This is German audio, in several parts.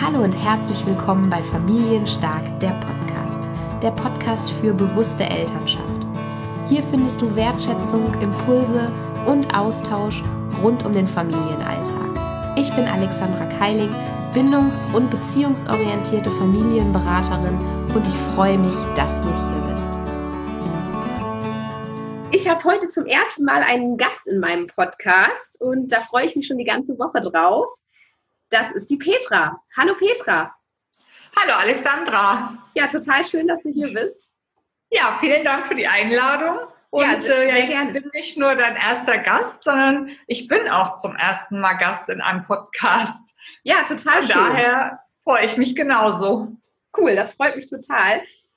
Hallo und herzlich willkommen bei Familienstark, der Podcast. Der Podcast für bewusste Elternschaft. Hier findest du Wertschätzung, Impulse und Austausch rund um den Familienalltag. Ich bin Alexandra Keiling, bindungs- und beziehungsorientierte Familienberaterin und ich freue mich, dass du hier bist. Ich habe heute zum ersten Mal einen Gast in meinem Podcast und da freue ich mich schon die ganze Woche drauf. Das ist die Petra. Hallo Petra. Hallo Alexandra. Ja, total schön, dass du hier bist. Ja, vielen Dank für die Einladung. Und ja, sehr ich gerne. bin nicht nur dein erster Gast, sondern ich bin auch zum ersten Mal Gast in einem Podcast. Ja, total schön. Daher freue ich mich genauso. Cool, das freut mich total.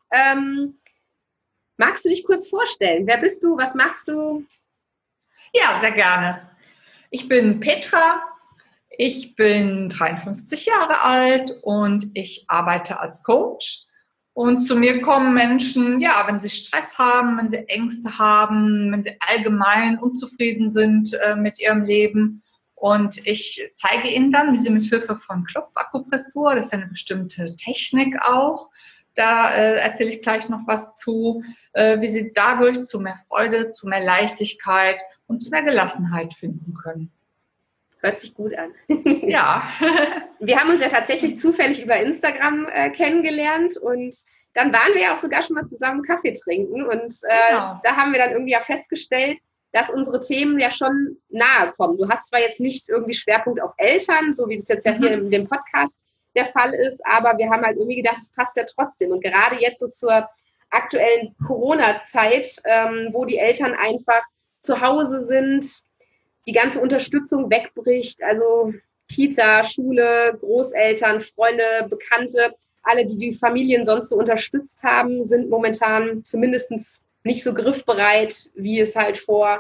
Magst du dich kurz vorstellen? Wer bist du? Was machst du? Ja, sehr gerne. Ich bin Petra. Ich bin 53 Jahre alt und ich arbeite als Coach. Und zu mir kommen Menschen, ja, wenn sie Stress haben, wenn sie Ängste haben, wenn sie allgemein unzufrieden sind mit ihrem Leben. Und ich zeige ihnen dann, wie sie mit Hilfe von Klopfakupressur, das ist ja eine bestimmte Technik auch, da erzähle ich gleich noch was zu, wie sie dadurch zu mehr Freude, zu mehr Leichtigkeit und zu mehr Gelassenheit finden können. Hört sich gut an. Ja. Wir haben uns ja tatsächlich zufällig über Instagram kennengelernt und dann waren wir ja auch sogar schon mal zusammen Kaffee trinken und Genau. Da haben wir dann irgendwie ja festgestellt, dass unsere Themen ja schon nahe kommen. Du hast zwar jetzt nicht irgendwie Schwerpunkt auf Eltern, so wie das jetzt ja hier in dem Podcast der Fall ist, aber wir haben halt irgendwie gedacht, es passt ja trotzdem. Und gerade jetzt so zur aktuellen Corona-Zeit, wo die Eltern einfach zu Hause sind, die ganze Unterstützung wegbricht, also Kita, Schule, Großeltern, Freunde, Bekannte, alle, die die Familien sonst so unterstützt haben, sind momentan zumindest nicht so griffbereit, wie es halt vor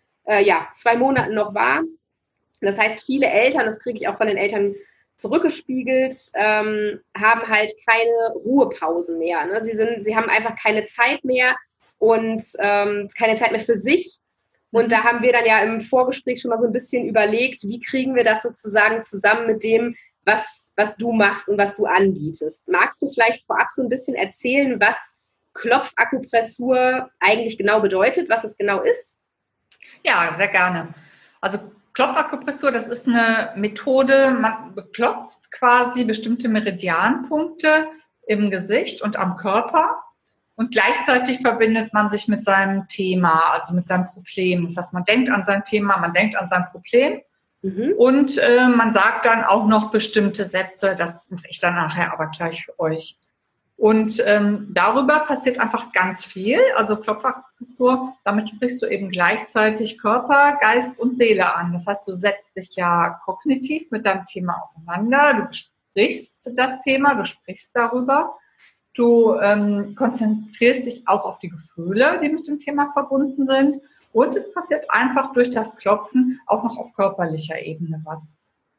2 Monaten noch war. Das heißt, viele Eltern, das kriege ich auch von den Eltern zurückgespiegelt, haben halt keine Ruhepausen mehr. Ne? Sie haben einfach keine Zeit mehr und keine Zeit mehr für sich. Und da haben wir dann ja im Vorgespräch schon mal so ein bisschen überlegt, wie kriegen wir das sozusagen zusammen mit dem, was du machst und was du anbietest. Magst du vielleicht vorab so ein bisschen erzählen, was Klopfakupressur eigentlich genau bedeutet, was es genau ist? Ja, sehr gerne. Also Klopfakupressur, das ist eine Methode, man beklopft quasi bestimmte Meridianpunkte im Gesicht und am Körper. Und gleichzeitig verbindet man sich mit seinem Thema, also mit seinem Problem. Das heißt, man denkt an sein Thema, man denkt an sein Problem und man sagt dann auch noch bestimmte Sätze. Das mache ich dann nachher aber gleich für euch. Und darüber passiert einfach ganz viel. Also Klopfakupressur, damit sprichst du eben gleichzeitig Körper, Geist und Seele an. Das heißt, du setzt dich ja kognitiv mit deinem Thema auseinander. Du besprichst das Thema, du sprichst darüber. Du konzentrierst dich auch auf die Gefühle, die mit dem Thema verbunden sind. Und es passiert einfach durch das Klopfen auch noch auf körperlicher Ebene was.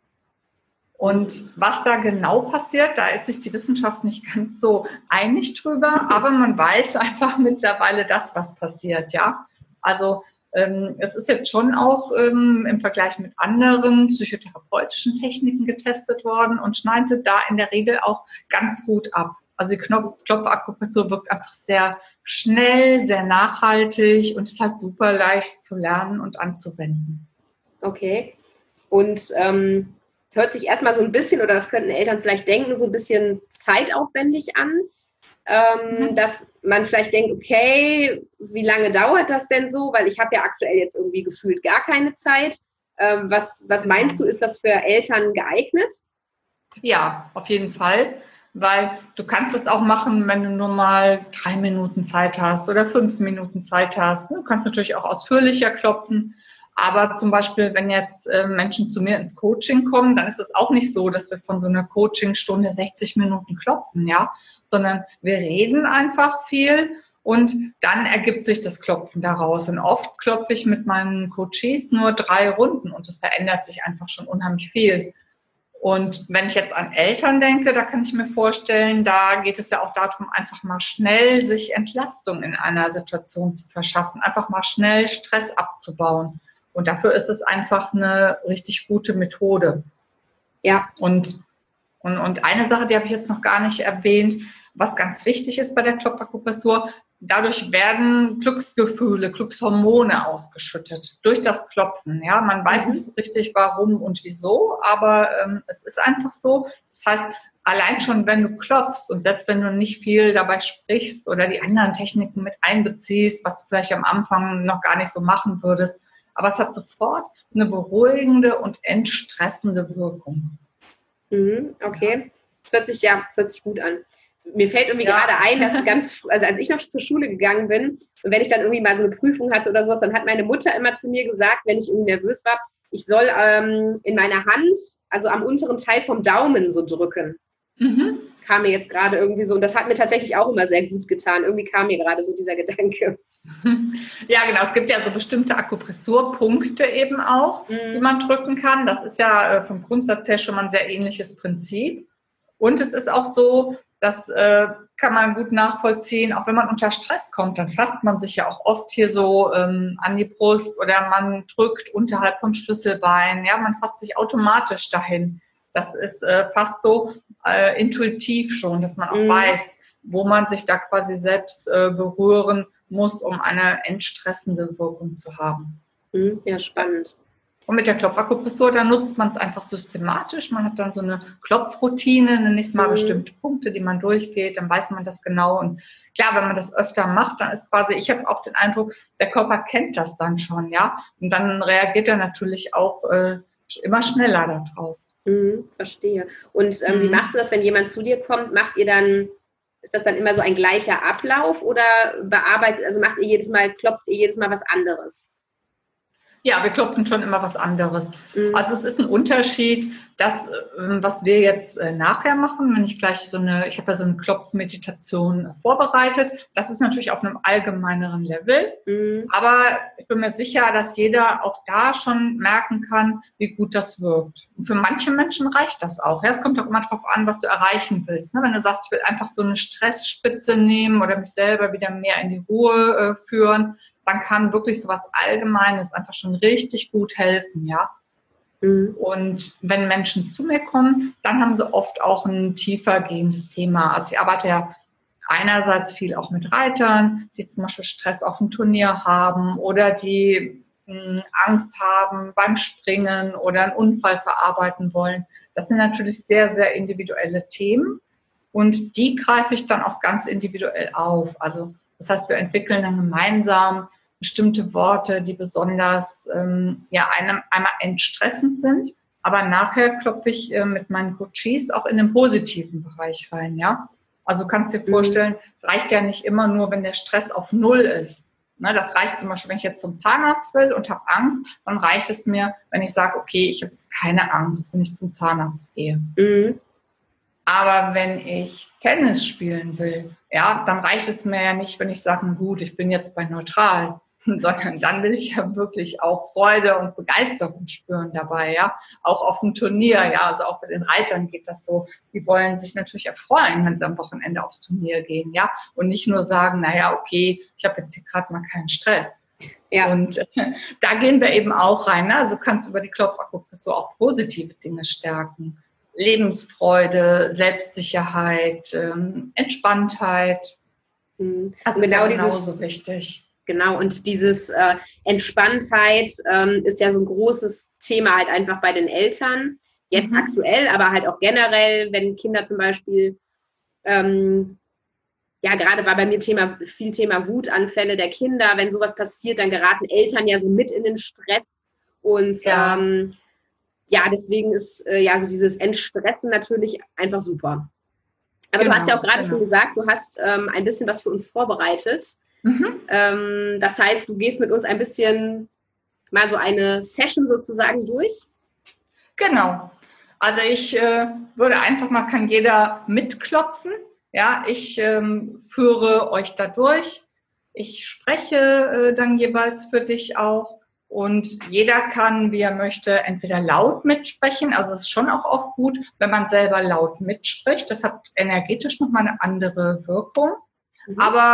Und was da genau passiert, da ist sich die Wissenschaft nicht ganz so einig drüber. Aber man weiß einfach mittlerweile das, was passiert. Ja, also es ist jetzt schon auch im Vergleich mit anderen psychotherapeutischen Techniken getestet worden und schneidet da in der Regel auch ganz gut ab. Also die Klopfakupressur wirkt einfach sehr schnell, sehr nachhaltig und ist halt super leicht zu lernen und anzuwenden. Okay. Und es hört sich erstmal so ein bisschen, oder das könnten Eltern vielleicht denken, so ein bisschen zeitaufwendig an, dass man vielleicht denkt, okay, wie lange dauert das denn so? Weil ich habe ja aktuell jetzt irgendwie gefühlt gar keine Zeit. Was meinst du, ist das für Eltern geeignet? Ja, auf jeden Fall. Weil du kannst es auch machen, wenn du nur mal 3 Minuten Zeit hast oder 5 Minuten Zeit hast. Du kannst natürlich auch ausführlicher klopfen. Aber zum Beispiel, wenn jetzt Menschen zu mir ins Coaching kommen, dann ist es auch nicht so, dass wir von so einer Coachingstunde 60 Minuten klopfen, ja, sondern wir reden einfach viel und dann ergibt sich das Klopfen daraus. Und oft klopfe ich mit meinen Coaches nur 3 Runden und es verändert sich einfach schon unheimlich viel. Und wenn ich jetzt an Eltern denke, da kann ich mir vorstellen, da geht es ja auch darum, einfach mal schnell sich Entlastung in einer Situation zu verschaffen, einfach mal schnell Stress abzubauen. Und dafür ist es einfach eine richtig gute Methode. Ja. Und Und eine Sache, die habe ich jetzt noch gar nicht erwähnt, was ganz wichtig ist bei der Klopfakupressur, dadurch werden Glücksgefühle, Glückshormone ausgeschüttet durch das Klopfen. Ja, man weiß nicht so richtig, warum und wieso, aber es ist einfach so. Das heißt, allein schon, wenn du klopfst und selbst wenn du nicht viel dabei sprichst oder die anderen Techniken mit einbeziehst, was du vielleicht am Anfang noch gar nicht so machen würdest, aber es hat sofort eine beruhigende und entstressende Wirkung. Okay, das hört sich gut an. Mir fällt irgendwie gerade ein, dass also als ich noch zur Schule gegangen bin und wenn ich dann irgendwie mal so eine Prüfung hatte oder sowas, dann hat meine Mutter immer zu mir gesagt, wenn ich irgendwie nervös war, ich soll in meiner Hand, also am unteren Teil vom Daumen so drücken. Kam mir jetzt gerade irgendwie so, und das hat mir tatsächlich auch immer sehr gut getan. Irgendwie kam mir gerade so dieser Gedanke. Ja, genau. Es gibt ja so bestimmte Akupressurpunkte eben auch, die man drücken kann. Das ist ja vom Grundsatz her schon mal ein sehr ähnliches Prinzip. Und es ist auch so, das kann man gut nachvollziehen, auch wenn man unter Stress kommt, dann fasst man sich ja auch oft hier so an die Brust oder man drückt unterhalb vom Schlüsselbein. Ja, man fasst sich automatisch dahin. Das ist fast so intuitiv schon, dass man auch weiß, wo man sich da quasi selbst berühren muss, um eine entstressende Wirkung zu haben. Ja, spannend. Und mit der Klopfakupressur, da nutzt man es einfach systematisch. Man hat dann so eine Klopfroutine, nenne ich es mal, bestimmte Punkte, die man durchgeht, dann weiß man das genau. Und klar, wenn man das öfter macht, dann ist quasi, ich habe auch den Eindruck, der Körper kennt das dann schon, ja. Und dann reagiert er natürlich auch immer schneller darauf. Verstehe. Und wie machst du das, wenn jemand zu dir kommt? Ist das dann immer so ein gleicher Ablauf oder klopft ihr jedes Mal was anderes? Ja, wir klopfen schon immer was anderes. Also es ist ein Unterschied, das, was wir jetzt nachher machen, wenn ich gleich ich habe ja so eine Klopfmeditation vorbereitet, das ist natürlich auf einem allgemeineren Level, aber ich bin mir sicher, dass jeder auch da schon merken kann, wie gut das wirkt. Und für manche Menschen reicht das auch. Ja, es kommt auch immer darauf an, was du erreichen willst. Ne? Wenn du sagst, ich will einfach so eine Stressspitze nehmen oder mich selber wieder mehr in die Ruhe führen, dann kann wirklich so was Allgemeines einfach schon richtig gut helfen, ja. Und wenn Menschen zu mir kommen, dann haben sie oft auch ein tiefer gehendes Thema. Also ich arbeite ja einerseits viel auch mit Reitern, die zum Beispiel Stress auf dem Turnier haben oder die Angst haben beim Springen oder einen Unfall verarbeiten wollen. Das sind natürlich sehr, sehr individuelle Themen und die greife ich dann auch ganz individuell auf. Also das heißt, wir entwickeln dann gemeinsam bestimmte Worte, die besonders einmal entstressend sind, aber nachher klopfe ich mit meinen Coaches auch in den positiven Bereich rein, ja. Also du kannst dir vorstellen, es reicht ja nicht immer nur, wenn der Stress auf 0 ist. Ne, das reicht zum Beispiel, wenn ich jetzt zum Zahnarzt will und habe Angst, dann reicht es mir, wenn ich sage, okay, ich habe jetzt keine Angst, wenn ich zum Zahnarzt gehe. Aber wenn ich Tennis spielen will, ja, dann reicht es mir ja nicht, wenn ich sage, gut, ich bin jetzt bei neutral, sondern dann will ich ja wirklich auch Freude und Begeisterung spüren dabei, ja, auch auf dem Turnier, ja, also auch bei den Reitern geht das so, die wollen sich natürlich erfreuen, wenn sie am Wochenende aufs Turnier gehen, ja, und nicht nur sagen, naja, okay, ich habe jetzt hier gerade mal keinen Stress. Ja. Und da gehen wir eben auch rein, ne? Also kannst du über die Klopfakupressur auch positive Dinge stärken. Lebensfreude, Selbstsicherheit, Entspanntheit. Das ist ja genauso wichtig. Genau, und dieses Entspanntheit ist ja so ein großes Thema halt einfach bei den Eltern. Jetzt aktuell, aber halt auch generell, wenn Kinder zum Beispiel, gerade war bei mir viel Thema Wutanfälle der Kinder. Wenn sowas passiert, dann geraten Eltern ja so mit in den Stress. Und deswegen ist so dieses Entstressen natürlich einfach super. Aber du hast ja auch gerade schon gesagt, du hast ein bisschen was für uns vorbereitet. Das heißt, du gehst mit uns ein bisschen mal so eine Session sozusagen durch. Genau. Also ich würde einfach mal, kann jeder mitklopfen. Ja, ich führe euch da durch. Ich spreche dann jeweils für dich auch. Und jeder kann, wie er möchte, entweder laut mitsprechen. Also es ist schon auch oft gut, wenn man selber laut mitspricht. Das hat energetisch nochmal eine andere Wirkung. Aber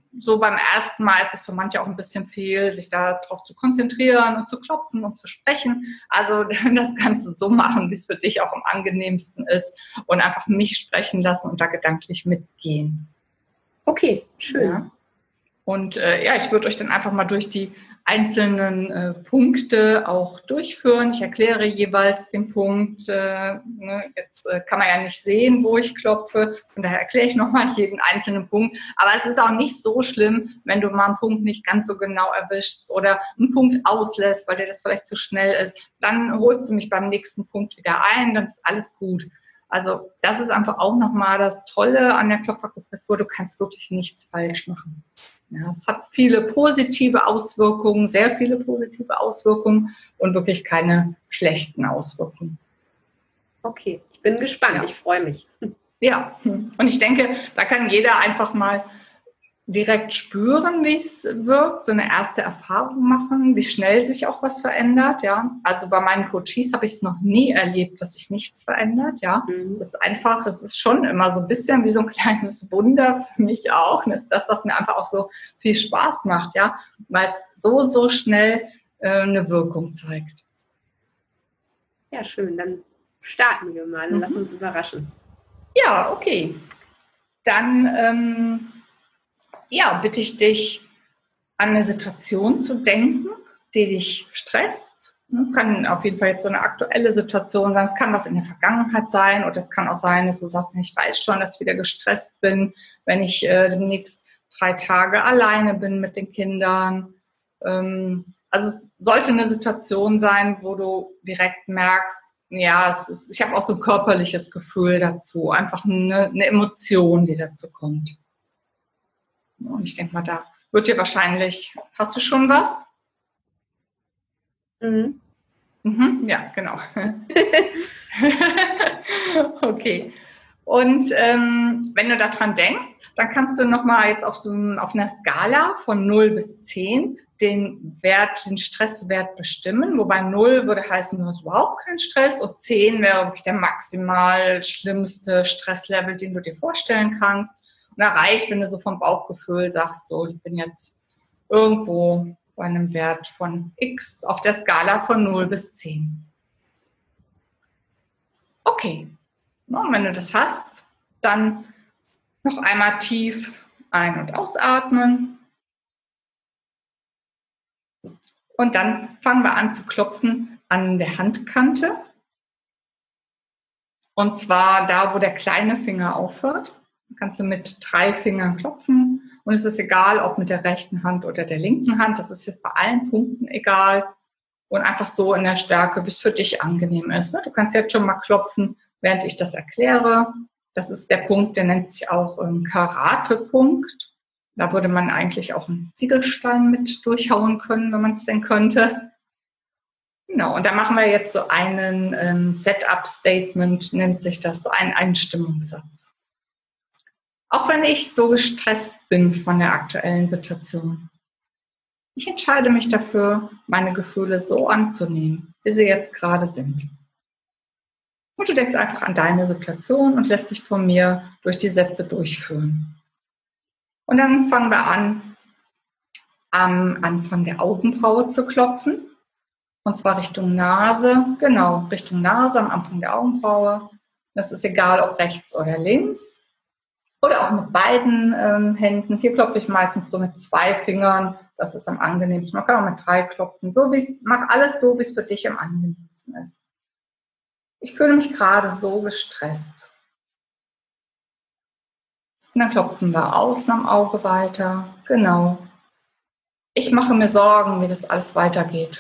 so beim ersten Mal ist es für manche auch ein bisschen viel, sich darauf zu konzentrieren und zu klopfen und zu sprechen. Also das kannst du so machen, wie es für dich auch am angenehmsten ist und einfach mich sprechen lassen und da gedanklich mitgehen. Okay, schön. Ja. Und ich würde euch dann einfach mal durch die einzelnen Punkte auch durchführen. Ich erkläre jeweils den Punkt. Jetzt kann man ja nicht sehen, wo ich klopfe. Von daher erkläre ich nochmal jeden einzelnen Punkt. Aber es ist auch nicht so schlimm, wenn du mal einen Punkt nicht ganz so genau erwischst oder einen Punkt auslässt, weil dir das vielleicht zu schnell ist. Dann holst du mich beim nächsten Punkt wieder ein, dann ist alles gut. Also das ist einfach auch nochmal das Tolle an der Klopfakupressur. Du kannst wirklich nichts falsch machen. Ja, es hat viele positive Auswirkungen, sehr viele positive Auswirkungen und wirklich keine schlechten Auswirkungen. Okay, ich bin gespannt, ich freue mich. Ja, und ich denke, da kann jeder einfach mal direkt spüren, wie es wirkt, so eine erste Erfahrung machen, wie schnell sich auch was verändert. Ja, also bei meinen Coaches habe ich es noch nie erlebt, dass sich nichts verändert. Ja, es ist einfach, es ist schon immer so ein bisschen wie so ein kleines Wunder für mich auch. Und das ist das, was mir einfach auch so viel Spaß macht, ja, weil es so schnell eine Wirkung zeigt. Ja, schön. Dann starten wir mal und lassen uns überraschen. Ja, okay. Dann bitte ich dich, an eine Situation zu denken, die dich stresst. Kann auf jeden Fall jetzt so eine aktuelle Situation sein. Es kann was in der Vergangenheit sein oder es kann auch sein, dass du sagst, ich weiß schon, dass ich wieder gestresst bin, wenn ich demnächst 3 Tage alleine bin mit den Kindern. Also es sollte eine Situation sein, wo du direkt merkst, ja, ich habe auch so ein körperliches Gefühl dazu, einfach eine Emotion, die dazu kommt. Und ich denke mal, da wird dir wahrscheinlich, hast du schon was? Ja, genau. Okay. Und wenn du daran denkst, dann kannst du nochmal jetzt auf einer Skala von 0 bis 10 den Stresswert bestimmen. Wobei 0 würde heißen, du hast überhaupt keinen Stress und 10 wäre wirklich der maximal schlimmste Stresslevel, den du dir vorstellen kannst. Und da reicht, wenn du so vom Bauchgefühl sagst, so, ich bin jetzt irgendwo bei einem Wert von X auf der Skala von 0 bis 10. Okay. Und wenn du das hast, dann noch einmal tief ein- und ausatmen. Und dann fangen wir an zu klopfen an der Handkante. Und zwar da, wo der kleine Finger aufhört. Kannst du mit 3 Fingern klopfen und es ist egal, ob mit der rechten Hand oder der linken Hand, das ist jetzt bei allen Punkten egal und einfach so in der Stärke, wie es für dich angenehm ist. Du kannst jetzt schon mal klopfen, während ich das erkläre. Das ist der Punkt, der nennt sich auch Karate-Punkt. Da würde man eigentlich auch einen Ziegelstein mit durchhauen können, wenn man es denn könnte. Genau, und da machen wir jetzt so einen Setup-Statement, nennt sich das, so einen Einstimmungssatz. Auch wenn ich so gestresst bin von der aktuellen Situation. Ich entscheide mich dafür, meine Gefühle so anzunehmen, wie sie jetzt gerade sind. Und du denkst einfach an deine Situation und lässt dich von mir durch die Sätze durchführen. Und dann fangen wir an, am Anfang der Augenbraue zu klopfen. Und zwar Richtung Nase, genau, Richtung Nase am Anfang der Augenbraue. Das ist egal, ob rechts oder links. Oder auch mit beiden Händen. Hier klopfe ich meistens so mit 2 Fingern. Das ist am angenehmsten. Man kann auch mit 3 klopfen. Mach alles so, wie es für dich am angenehmsten ist. Ich fühle mich gerade so gestresst. Und dann klopfen wir außen am Auge weiter. Genau. Ich mache mir Sorgen, wie das alles weitergeht.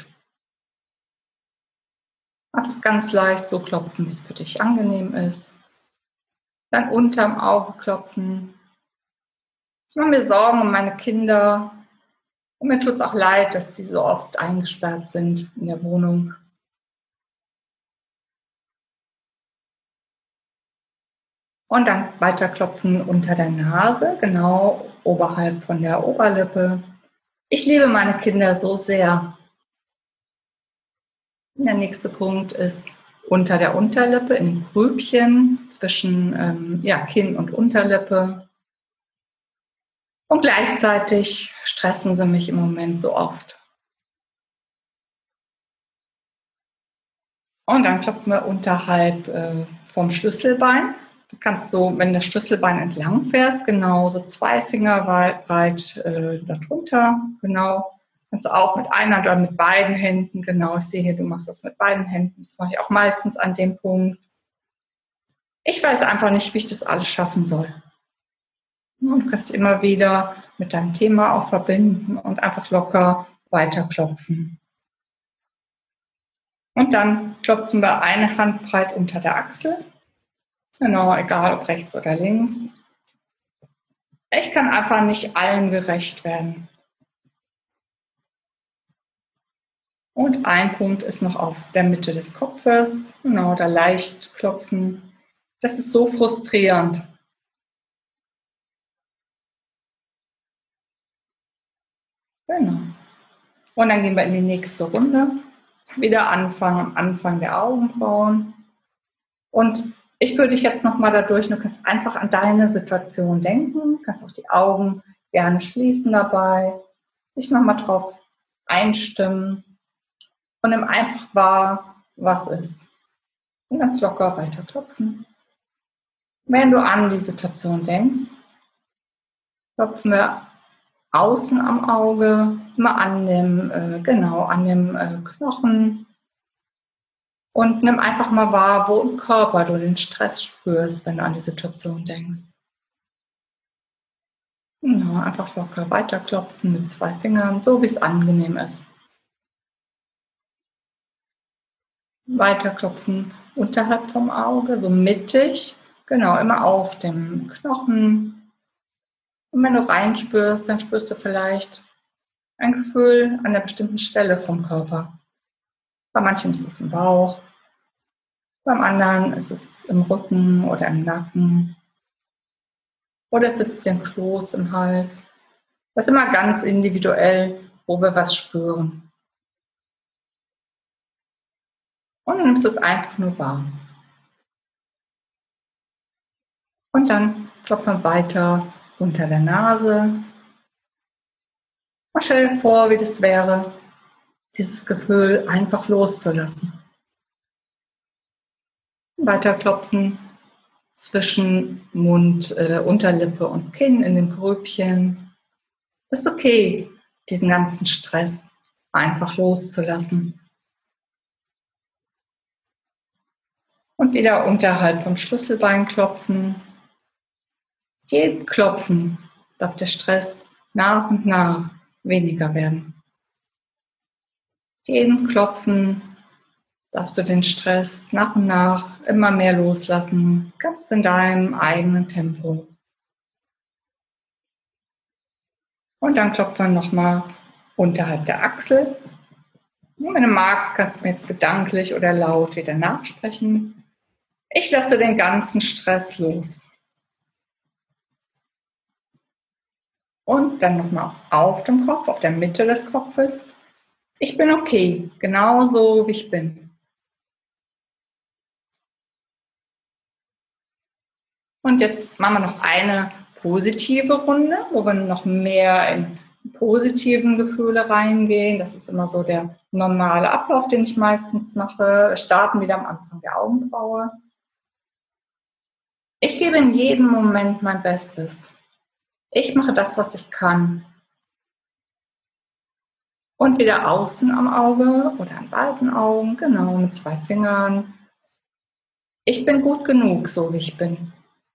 Einfach ganz leicht so klopfen, wie es für dich angenehm ist. Dann unterm Auge klopfen. Ich mache mir Sorgen um meine Kinder. Und mir tut es auch leid, dass die so oft eingesperrt sind in der Wohnung. Und dann weiter klopfen unter der Nase, genau oberhalb von der Oberlippe. Ich liebe meine Kinder so sehr. Und der nächste Punkt ist unter der Unterlippe, in den Grübchen zwischen Kinn und Unterlippe. Und gleichzeitig stressen sie mich im Moment so oft. Und dann klopfen wir unterhalb vom Schlüsselbein. Du kannst so, wenn das Schlüsselbein entlang fährst, genau so 2 Finger weit darunter. Genau. Kannst du auch mit einer oder mit beiden Händen. Genau, ich sehe hier, du machst das mit beiden Händen. Das mache ich auch meistens an dem Punkt. Ich weiß einfach nicht, wie ich das alles schaffen soll. Und du kannst immer wieder mit deinem Thema auch verbinden und einfach locker weiterklopfen. Und dann klopfen wir eine Handbreit unter der Achsel. Genau, egal ob rechts oder links. Ich kann einfach nicht allen gerecht werden. Und ein Punkt ist noch auf der Mitte des Kopfes. Genau, da leicht klopfen. Das ist so frustrierend. Genau. Und dann gehen wir in die nächste Runde. Wieder anfangen am Anfang der Augenbrauen. Und ich führe dich jetzt nochmal dadurch, du kannst einfach an deine Situation denken, kannst auch die Augen gerne schließen dabei, dich nochmal drauf einstimmen und nimm einfach wahr, was ist. Und ganz locker weiterklopfen. Wenn du an die Situation denkst, klopfen wir außen am Auge, immer an dem Knochen. Und nimm einfach mal wahr, wo im Körper du den Stress spürst, wenn du an die Situation denkst. Genau, einfach locker weiterklopfen mit 2 Fingern, so wie es angenehm ist. Weiterklopfen unterhalb vom Auge, so mittig, genau, immer auf dem Knochen. Und wenn du reinspürst, dann spürst du vielleicht ein Gefühl an einer bestimmten Stelle vom Körper. Bei manchen ist es im Bauch. Beim anderen ist es im Rücken oder im Nacken. Oder es sitzt ein Kloß im Hals. Das ist immer ganz individuell, wo wir was spüren. Und du nimmst es einfach nur wahr. Und dann klopfen wir weiter unter der Nase. Und stell dir vor, wie das wäre, dieses Gefühl einfach loszulassen. Weiterklopfen zwischen Mund, Unterlippe und Kinn in den Grübchen. Das ist okay, diesen ganzen Stress einfach loszulassen. Und wieder unterhalb vom Schlüsselbein klopfen. Jedem Klopfen darf der Stress nach und nach weniger werden. Jedem Klopfen darfst du den Stress nach und nach immer mehr loslassen, ganz in deinem eigenen Tempo. Und dann klopfen wir nochmal unterhalb der Achsel. Und wenn du magst, kannst du mir jetzt gedanklich oder laut wieder nachsprechen. Ich lasse den ganzen Stress los. Und dann nochmal auf dem Kopf, auf der Mitte des Kopfes. Ich bin okay, genauso wie ich bin. Und jetzt machen wir noch eine positive Runde, wo wir noch mehr in positiven Gefühle reingehen. Das ist immer so der normale Ablauf, den ich meistens mache. Wir starten wieder am Anfang der Augenbraue. Ich gebe in jedem Moment mein Bestes. Ich mache das, was ich kann. Und wieder außen am Auge oder an beiden Augen, genau, mit 2 Fingern. Ich bin gut genug, so wie ich bin.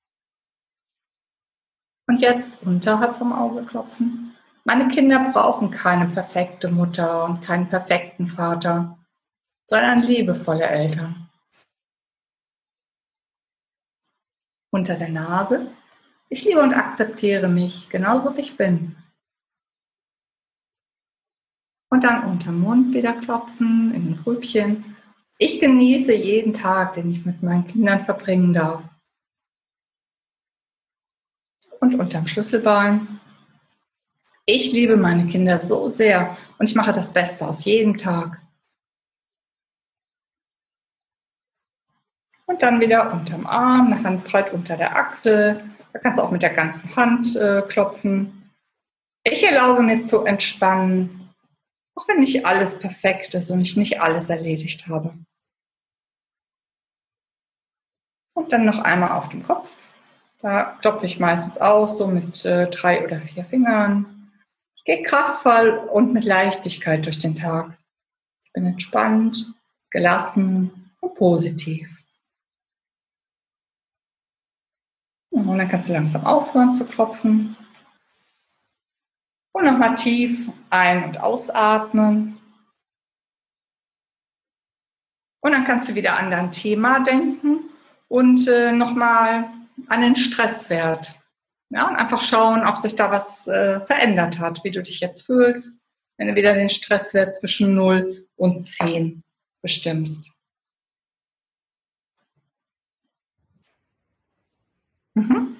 Und jetzt unterhalb vom Auge klopfen. Meine Kinder brauchen keine perfekte Mutter und keinen perfekten Vater, sondern liebevolle Eltern. Unter der Nase. Ich liebe und akzeptiere mich, genauso wie ich bin. Und dann unterm Mund wieder klopfen, in den Grübchen. Ich genieße jeden Tag, den ich mit meinen Kindern verbringen darf. Und unterm Schlüsselbein. Ich liebe meine Kinder so sehr und ich mache das Beste aus jedem Tag. Und dann wieder unterm Arm, eine Handbreit unter der Achsel. Da kannst du auch mit der ganzen Hand klopfen. Ich erlaube mir zu entspannen, auch wenn nicht alles perfekt ist und ich nicht alles erledigt habe. Und dann noch einmal auf den Kopf. Da klopfe ich meistens aus, so mit 3 oder 4 Fingern. Ich gehe kraftvoll und mit Leichtigkeit durch den Tag. Ich bin entspannt, gelassen und positiv. Und dann kannst du langsam aufhören zu klopfen. Und nochmal tief ein- und ausatmen. Und dann kannst du wieder an dein Thema denken und nochmal an den Stresswert. Ja, und einfach schauen, ob sich da was verändert hat, wie du dich jetzt fühlst, wenn du wieder den Stresswert zwischen 0 und 10 bestimmst. Mhm.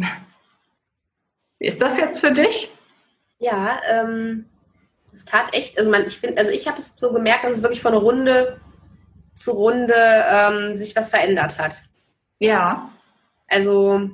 Wie ist das jetzt für dich? Ja, es tat echt, also ich habe es so gemerkt, dass es wirklich von Runde zu Runde sich was verändert hat. Ja. Also,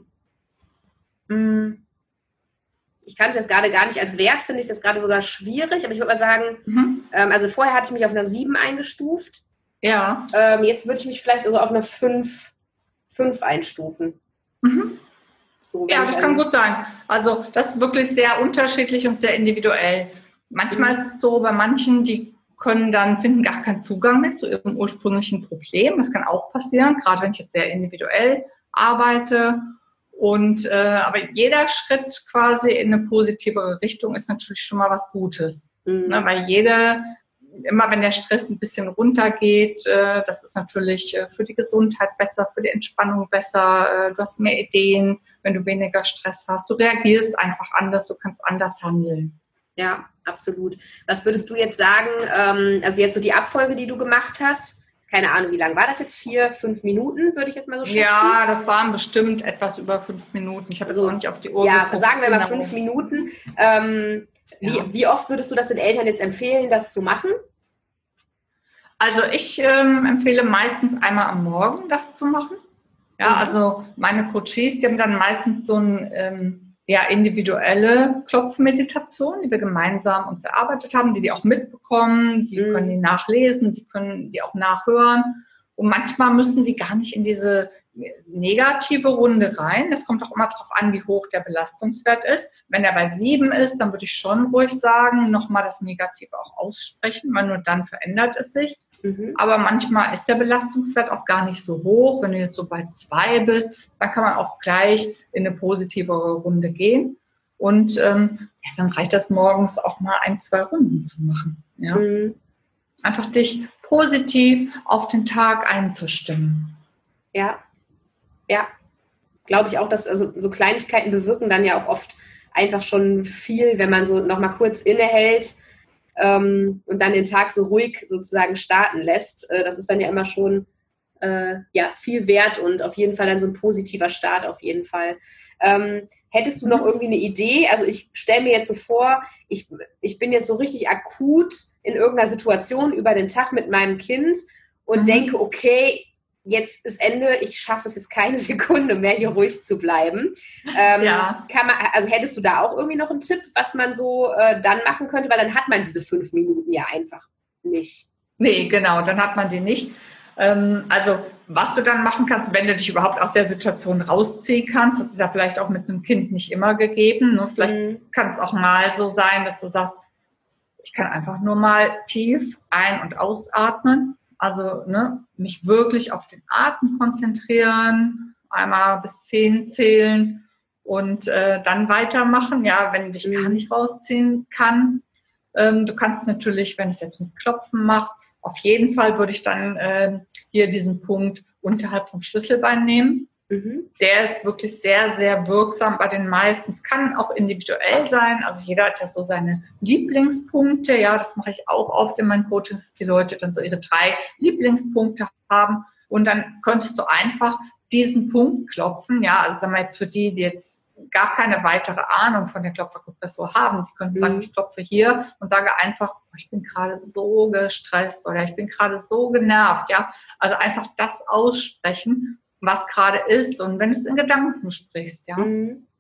ich kann es jetzt gerade gar nicht als Wert, finde ich es jetzt gerade sogar schwierig, aber ich würde mal sagen, also vorher hatte ich mich auf einer 7 eingestuft. Ja. Jetzt würde ich mich vielleicht also auf einer 5 einstufen. Mhm. So, ja, das kann gut sein. Also das ist wirklich sehr unterschiedlich und sehr individuell. Manchmal ist es so, bei manchen, die finden gar keinen Zugang mehr zu ihrem ursprünglichen Problem. Das kann auch passieren, gerade wenn ich jetzt sehr individuell arbeite. Aber jeder Schritt quasi in eine positivere Richtung ist natürlich schon mal was Gutes. Ne, weil immer wenn der Stress ein bisschen runtergeht, das ist natürlich für die Gesundheit besser, für die Entspannung besser, du hast mehr Ideen, wenn du weniger Stress hast, du reagierst einfach anders, du kannst anders handeln. Ja, absolut. Was würdest du jetzt sagen, also jetzt so die Abfolge, die du gemacht hast, keine Ahnung, wie lang war das jetzt? 4, 5 Minuten, würde ich jetzt mal so schätzen? Ja, das waren bestimmt etwas über 5 Minuten. Ich habe jetzt auch nicht auf die Uhr geguckt. Ja, sagen wir mal 5 Minuten. Wie oft würdest du das den Eltern jetzt empfehlen, das zu machen? Also ich empfehle meistens einmal am Morgen das zu machen. Ja, also meine Coaches, die haben dann meistens so eine individuelle Klopfmeditation, die wir gemeinsam uns erarbeitet haben, die auch mitbekommen, die können die nachlesen, die können die auch nachhören. Und manchmal müssen die gar nicht in diese negative Runde rein. Das kommt auch immer darauf an, wie hoch der Belastungswert ist. Wenn er bei 7 ist, dann würde ich schon ruhig sagen, nochmal das Negative auch aussprechen, weil nur dann verändert es sich. Aber manchmal ist der Belastungswert auch gar nicht so hoch. Wenn du jetzt so bei 2 bist, dann kann man auch gleich in eine positivere Runde gehen. Und dann reicht das morgens auch mal 1, 2 Runden zu machen. Ja? Einfach dich positiv auf den Tag einzustimmen. Ja, glaube ich auch, dass also so Kleinigkeiten bewirken dann ja auch oft einfach schon viel, wenn man so nochmal kurz innehält und dann den Tag so ruhig sozusagen starten lässt. Das ist dann ja immer schon viel wert und auf jeden Fall dann so ein positiver Start auf jeden Fall. Hättest du noch irgendwie eine Idee? Also ich stelle mir jetzt so vor, ich bin jetzt so richtig akut in irgendeiner Situation über den Tag mit meinem Kind und denke, okay, jetzt ist Ende, ich schaffe es jetzt keine Sekunde mehr, hier ruhig zu bleiben. Also hättest du da auch irgendwie noch einen Tipp, was man so dann machen könnte? Weil dann hat man diese 5 Minuten ja einfach nicht. Nee, genau, dann hat man die nicht. Also was du dann machen kannst, wenn du dich überhaupt aus der Situation rausziehen kannst, das ist ja vielleicht auch mit einem Kind nicht immer gegeben. Ne? Vielleicht kann es auch mal so sein, dass du sagst, ich kann einfach nur mal tief ein- und ausatmen. Also mich wirklich auf den Atem konzentrieren, einmal bis 10 zählen und dann weitermachen. Ja, wenn du dich gar nicht rausziehen kannst. Du kannst natürlich, wenn du es jetzt mit Klopfen machst, auf jeden Fall würde ich dann hier diesen Punkt unterhalb vom Schlüsselbein nehmen. Der ist wirklich sehr, sehr wirksam bei den meisten. Es kann auch individuell sein. Also jeder hat ja so seine Lieblingspunkte. Ja, das mache ich auch oft in meinen Coachings, dass die Leute dann so ihre 3 Lieblingspunkte haben. Und dann könntest du einfach diesen Punkt klopfen. Ja, also sagen wir jetzt für die jetzt gar keine weitere Ahnung von der Klopfakupressur haben, die können sagen, ich klopfe hier und sage einfach, ich bin gerade so gestresst oder ich bin gerade so genervt. Ja, also einfach das aussprechen, was gerade ist und wenn du es in Gedanken sprichst, ja.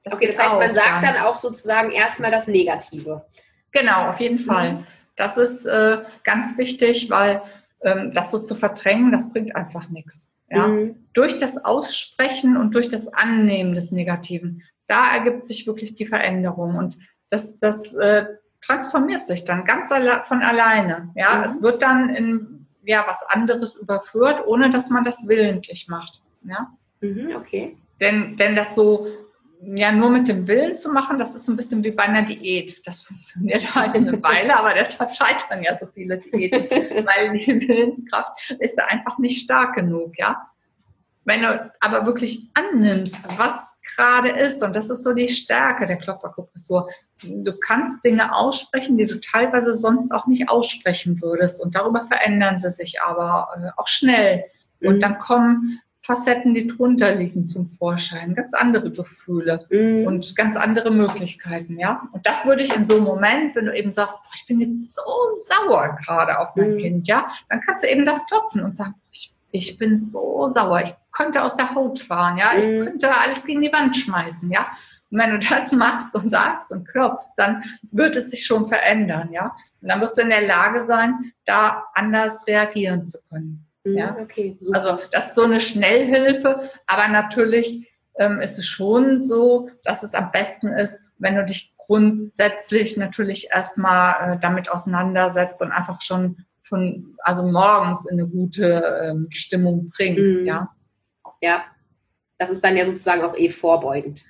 Okay, das heißt, man sagt dann auch sozusagen erstmal das Negative. Genau, auf jeden Fall. Das ist ganz wichtig, weil das so zu verdrängen, das bringt einfach nichts. Ja? Durch das Aussprechen und durch das Annehmen des Negativen, da ergibt sich wirklich die Veränderung. Und das transformiert sich dann ganz von alleine. Ja? Es wird dann in was anderes überführt, ohne dass man das willentlich macht. Ja? Okay. Denn das so nur mit dem Willen zu machen, das ist so ein bisschen wie bei einer Diät. Das funktioniert halt eine Weile, aber deshalb scheitern ja so viele Diäten, weil die Willenskraft ist einfach nicht stark genug, ja. Wenn du aber wirklich annimmst, was gerade ist, und das ist so die Stärke der Klopfakupressur, du kannst Dinge aussprechen, die du teilweise sonst auch nicht aussprechen würdest, und darüber verändern sie sich aber auch schnell. Und dann kommen Facetten, die drunter liegen, zum Vorschein, ganz andere Gefühle und ganz andere Möglichkeiten, ja. Und das würde ich in so einem Moment, wenn du eben sagst, boah, ich bin jetzt so sauer gerade auf mein Kind, ja, dann kannst du eben das klopfen und sagen, ich bin so sauer, ich könnte aus der Haut fahren, ja, ich könnte alles gegen die Wand schmeißen, ja. Und wenn du das machst und sagst und klopfst, dann wird es sich schon verändern, ja. Und dann wirst du in der Lage sein, da anders reagieren zu können. Ja, okay, super. Also das ist so eine Schnellhilfe, aber natürlich ist es schon so, dass es am besten ist, wenn du dich grundsätzlich natürlich erstmal damit auseinandersetzt und einfach schon morgens in eine gute Stimmung bringst, ja. Ja, das ist dann ja sozusagen auch vorbeugend.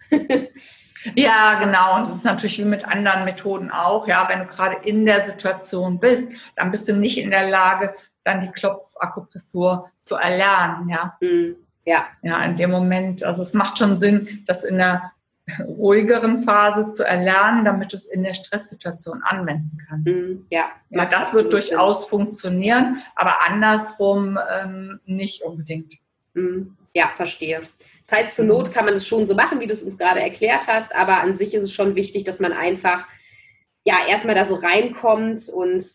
Ja, genau. Und das ist natürlich wie mit anderen Methoden auch, ja, wenn du gerade in der Situation bist, dann bist du nicht in der Lage, dann die Klopfakupressur zu erlernen, ja. Ja, in dem Moment, also es macht schon Sinn, das in einer ruhigeren Phase zu erlernen, damit du es in der Stresssituation anwenden kannst. Ja, das wird durchaus funktionieren, aber andersrum nicht unbedingt. Ja, verstehe. Das heißt, zur Not kann man es schon so machen, wie du es uns gerade erklärt hast, aber an sich ist es schon wichtig, dass man einfach erstmal da so reinkommt und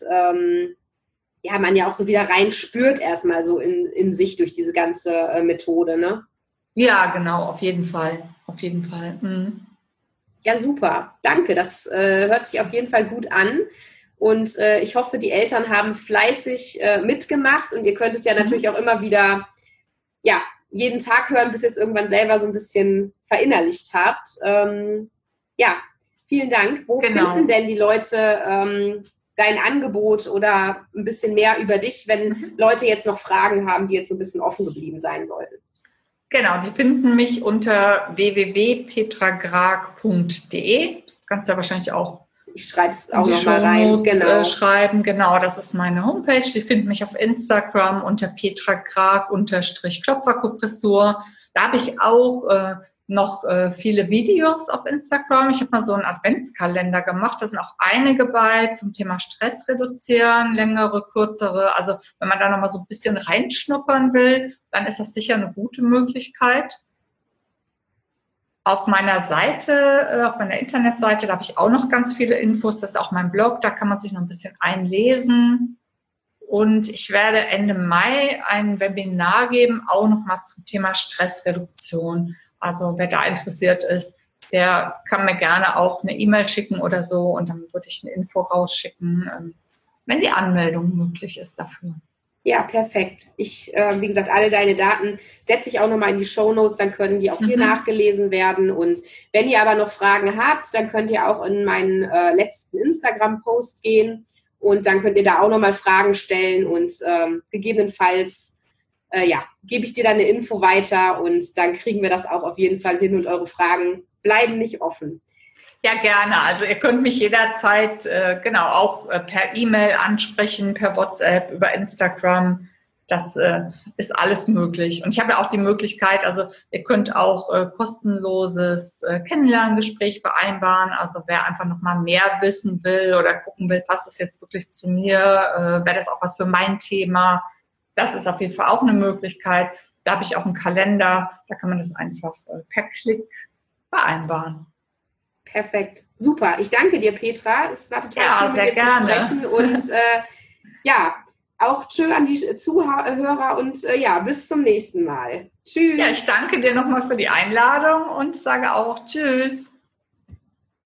man ja auch so wieder rein spürt erstmal so in sich durch diese ganze Methode, ne? Ja, genau, auf jeden Fall. Auf jeden Fall. Ja, super. Danke. Das hört sich auf jeden Fall gut an. Und ich hoffe, die Eltern haben fleißig mitgemacht. Und ihr könnt es ja natürlich auch immer wieder, jeden Tag hören, bis ihr es irgendwann selber so ein bisschen verinnerlicht habt. Vielen Dank. Wo finden denn die Leute dein Angebot oder ein bisschen mehr über dich, wenn Leute jetzt noch Fragen haben, die jetzt so ein bisschen offen geblieben sein sollten? Genau, die finden mich unter www.petragrag.de. Das kannst du ja wahrscheinlich auch. Ich schreibe es auch nochmal rein. Schreiben. Genau, das ist meine Homepage. Die finden mich auf Instagram unter petragrag_Klopfakupressur. Da habe ich auch noch viele Videos auf Instagram. Ich habe mal so einen Adventskalender gemacht. Da sind auch einige bei zum Thema Stress reduzieren, längere, kürzere. Also wenn man da noch mal so ein bisschen reinschnuppern will, dann ist das sicher eine gute Möglichkeit. Auf meiner Seite, auf meiner Internetseite, da habe ich auch noch ganz viele Infos. Das ist auch mein Blog, da kann man sich noch ein bisschen einlesen. Und ich werde Ende Mai ein Webinar geben, auch noch mal zum Thema Stressreduktion. Also wer da interessiert ist, der kann mir gerne auch eine E-Mail schicken oder so und dann würde ich eine Info rausschicken, wenn die Anmeldung möglich ist dafür. Ja, perfekt. Wie gesagt, alle deine Daten setze ich auch nochmal in die Shownotes, dann können die auch hier nachgelesen werden. Und wenn ihr aber noch Fragen habt, dann könnt ihr auch in meinen letzten Instagram-Post gehen und dann könnt ihr da auch nochmal Fragen stellen und gegebenenfalls gebe ich dir dann eine Info weiter und dann kriegen wir das auch auf jeden Fall hin und eure Fragen bleiben nicht offen. Ja, gerne. Also ihr könnt mich jederzeit auch per E-Mail ansprechen, per WhatsApp, über Instagram. Das ist alles möglich. Und ich habe ja auch die Möglichkeit, also ihr könnt auch kostenloses Kennenlerngespräch vereinbaren. Also wer einfach nochmal mehr wissen will oder gucken will, passt es jetzt wirklich zu mir, wäre das auch was für mein Thema. Das ist auf jeden Fall auch eine Möglichkeit. Da habe ich auch einen Kalender, da kann man das einfach per Klick vereinbaren. Perfekt, super. Ich danke dir, Petra. Es war total schön, mit dir zu sprechen. Und auch tschö an die Zuhörer und bis zum nächsten Mal. Tschüss. Ja, ich danke dir nochmal für die Einladung und sage auch tschüss.